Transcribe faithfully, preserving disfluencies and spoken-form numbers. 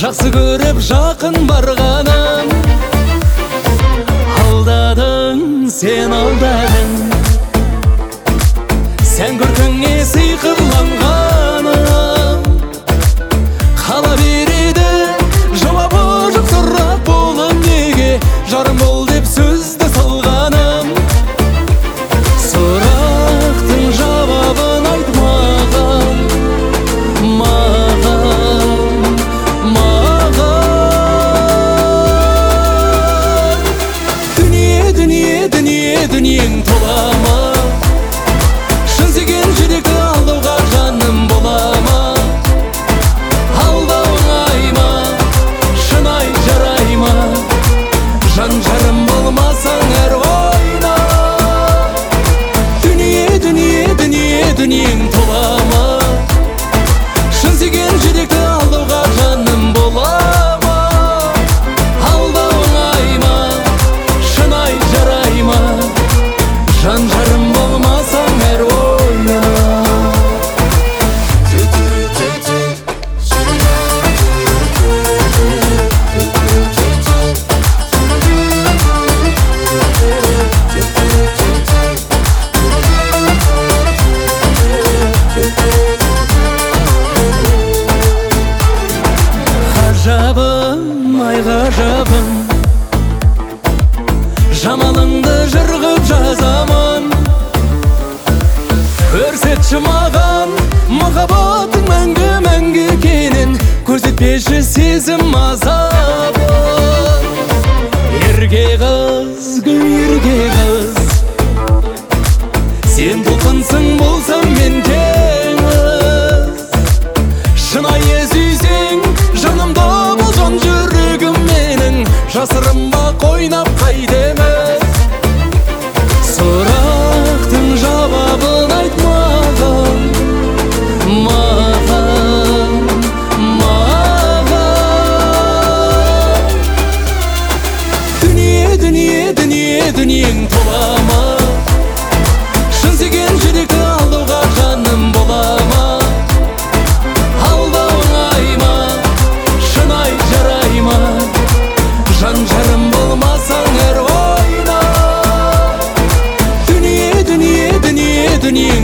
жақсы көріп жақын барғаным. Алдадың, сен алдадың, сен көркіңе сиқырланғаным. Қала береді жауабы жоқ сұрақ болып, неге жарым бол деп сөзді салғаным. Сұрақтың жауабын айт маған, маған, маған. Дүние, дүние, дүние, дүниең тола ма? Шын сүйген жүректі алдауға жаным бола ма? Алдау оңай ма? Шынай жарай ма? Жан жарым болмасаң әр ойна. Дүние, дүние, дүние, дүниең тола ма? Шын сүйген жүректі алдауға жаным бола ма? Алдау оңай ма? Шынай жарай ма? Жан жарым болмасаң әр ойна. Ғажабым, ай ғажабым, жамалыңды жырғып жазамын. Көрсетші маған махаббаттың мәңгі мәңгі екенін, көрсетпеші сезім азабын. Ерке қыз, гүл ерке қыз, сен толқынсың болсам мен теңіз. Шынайы сүйсең жанымда бол жан жүрегім менің, жасырынба қойнап қайтеміз. Сұрақтың жауабын айт маған, маған, маған. Дүние, дүние, дүние, дүниең тола ма? Шын сүйген жүректі алдауға жаным бола ма? Алдау оңай ма? Шынай жарай ма? Жан жарым болмасаң әр ойна. Дүние, дүние, дүние, дүние